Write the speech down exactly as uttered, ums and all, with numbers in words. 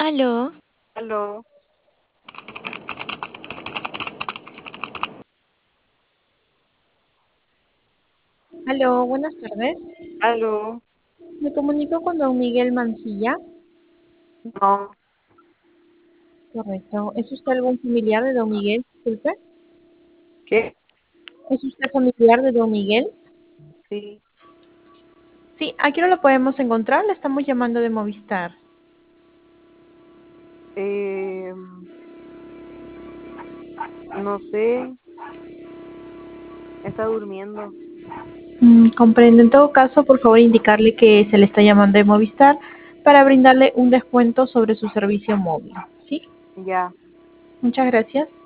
Aló, Aló, Aló, buenas tardes. aló, Me comunico con don Miguel Mancilla. no, Correcto. ¿Es usted algún familiar de don Miguel? Disculpe. ¿qué? ¿Es usted familiar de don Miguel? Sí, Sí, aquí no lo podemos encontrar. Le estamos llamando de Movistar. eh, no sé, está durmiendo, Mm, comprendo. En todo caso, por favor, indicarle que se le está llamando de Movistar para brindarle un descuento sobre su servicio móvil. ¿Sí? ya. Muchas gracias.